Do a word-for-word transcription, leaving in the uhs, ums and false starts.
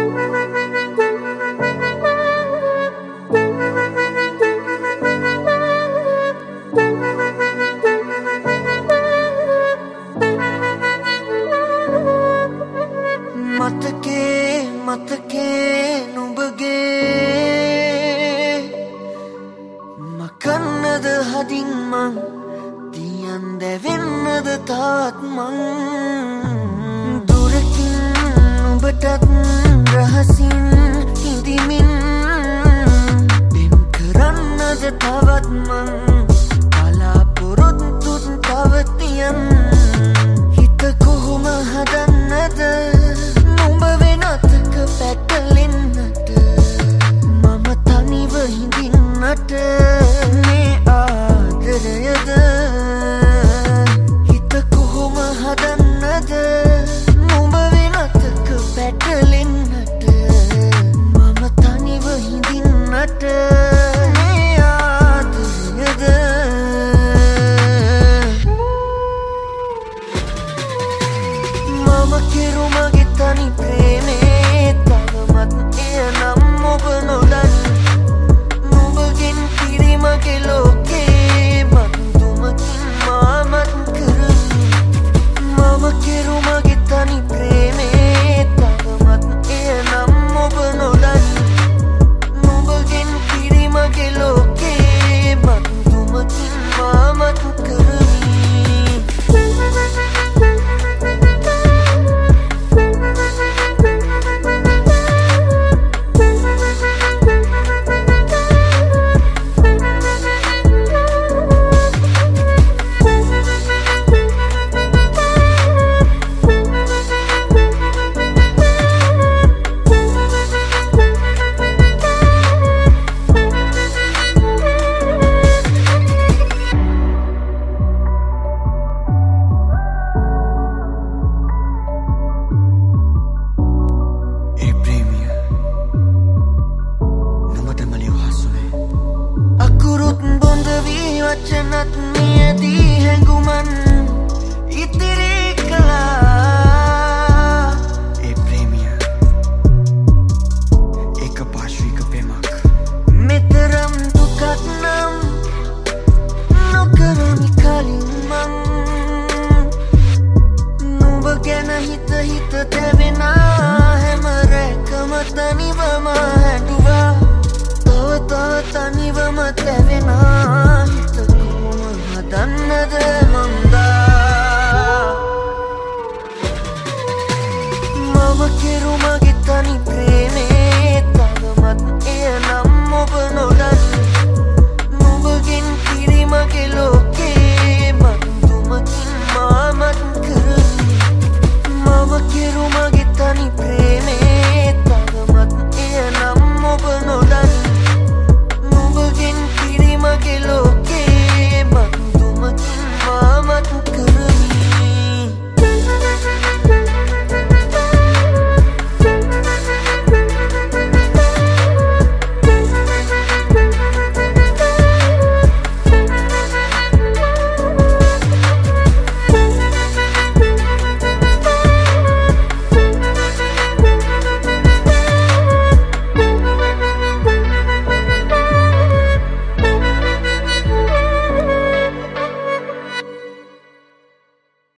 මතකේ මතකේ නුඹගේ මකන්නද හදින් මං තියන් දැවෙන්නද තාත් මං දුරකින් නුඹටත් රහසින් හිඳිමින් පෙම් කරන්නද තවත් මං බලාපොරොත්තුත් තව තියන් හිත කොහොම හදන්නද පැටලෙන්නට මම තනිව හිඳින්නට මේ ආදරයද හිත කොහොම හදන්නද නුඹ වෙනතක පැටලෙන්නට මම තනිව හිඳින්නට මේ ආදරයද මම කෙරුමගේ තනි ප්‍රේමේ වචනත් මියදී හැඟුමන් ඉතිරි